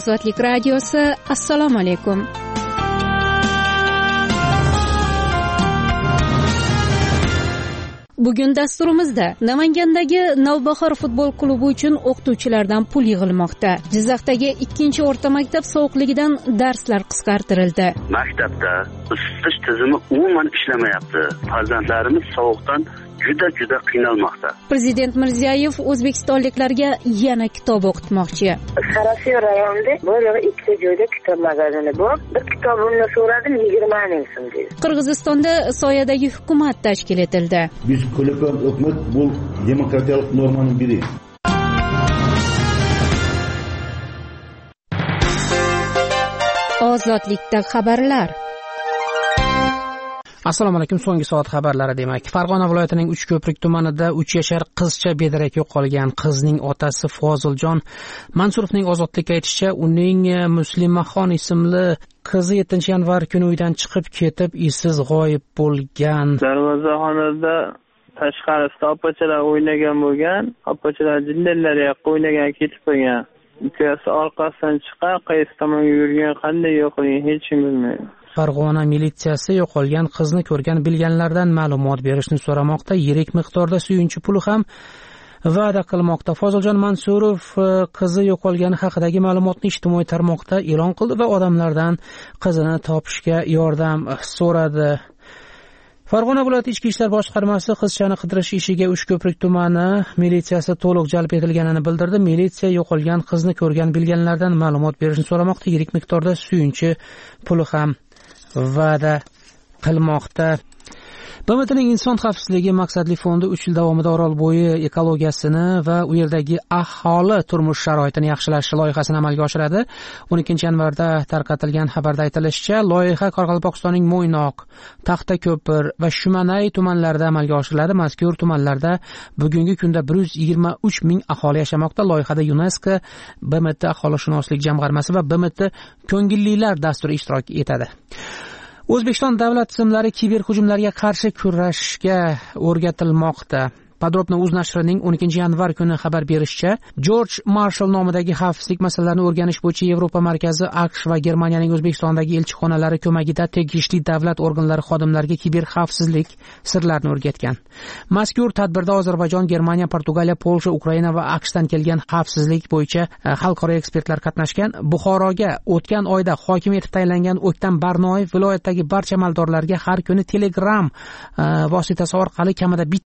Ozodlik radiosi. Assalomu alaykum. Bugun dasturimizda Namangandagi Navbahor futbol klubi uchun o'qituvchilardan pul yig'ilmoqda. Jizzaxdagi 2-o'rta maktab sovuqligidan darslar qisqartirildi. Maktabda isitish tizimi umuman ishlamayapti. Farzandlarimiz sovuqdan juda qiynalmoqda. Prezident Mirziyoyev o'zbekistonliklarga yana kitob o'qitmoqchi. Sarosiyo rayonida bo'lib ikkita joyda kitob magazini bor. Bir kitobimni so'radim 20 ming so'm dedi. Qirg'izistonda soyadagi hukumat tashkil etildi. Biz kollektiv hukumat bu demokratiyalik normaning biri. Ozodlikda xabarlar. Assalomu alaykum. So'nggi soat xabarlari demak. Farg'ona viloyatining Uchko'prik tumanida 3 yashar qizcha bedarak yo'qolgan. Qizning otasi Foziljon Mansurovning ozodlikka aytishicha, uning Muslimaxon ismli qizi 7-yanvar kuni uydan chiqib ketib, izsiz g'oyib bo'lgan. Darvozaxonada tashqarisida opachalar o'ynagan bo'lgan. Opachalar jillalariga o'ynagan ketib qo'ygan. Ukasi orqasidan chiqqan, qaysi tomonga yurgan, qanday yo'qligini hech kim bilmaydi. Farg'ona militsiyasi yo'qolgan qizni ko'rgan bilganlardan ma'lumot berishni so'ramoqda. Yirik miqdorda suyunchi puli ham va'da qilmoqda. Foziljon Mansurov qizi yo'qolgani haqidagi ma'lumotni ijtimoiy tarmoqda e'lon qildi va odamlardan qizini topishga yordam so'radi. Farg'ona viloyati Ichki ishlar boshqarmasi qizchani qidirish ishiga Uchko'prik tumani militsiyasi to'liq jalb etilganini bildirdi. Militsiya yo'qolgan qizni ko'rgan bilganlardan ma'lumot berishni so'ramoqda. Yirik miqdorda suyunchi puli ham va'da qilmoqda. BMTning inson xavfsizligi maqsadli fondi 3 yil davomida Orolbo'yi ekologiyasini va u yerdagi aholi turmush sharoitini yaxshilash loyihasini amalga oshiradi. 12-yanvarda tarqatilgan xabarda aytilishicha, loyiha Qoraqalpog'istonning Mo'ynoq, Taxtako'pir va Shumanay tumanlarida amalga oshiriladi. Mazkur tumanlarda bugungi kunda 123 ming aholi yashamoqda. Loyihada UNESCO, BMT aholishunoslik jamg'armasi va BMT ko'ngillilar dasturi ishtirok etadi. O'zbekiston davlat tizimlari kiberhujumlarga qarshi kurashishga o'rgatilmoqda. Podrobno Uz nashrining 12-yanvar kuni xabar berishicha, George Marshall nomidagi xavfsizlik masalalarini o'rganish bo'yicha Yevropa markazi AQSh va Germaniyaning O'zbekistondagi elchixonalari ko'magida tegishli davlat organlari xodimlariga kiber xavfsizlik sirlarini o'rgatgan. Mazkur tadbirda Ozarbayjon, Germaniya, Portugaliya, Polsha, Ukraina va AQShdan kelgan xavfsizlik bo'yicha xalqaro ekspertlar qatnashgan. Buxoroga o'tgan oyda hokim etib tayinlangan O'ktam Barnoyev viloyatdagi barcha amaldorlarga har kuni Telegram vositasi orqali kamida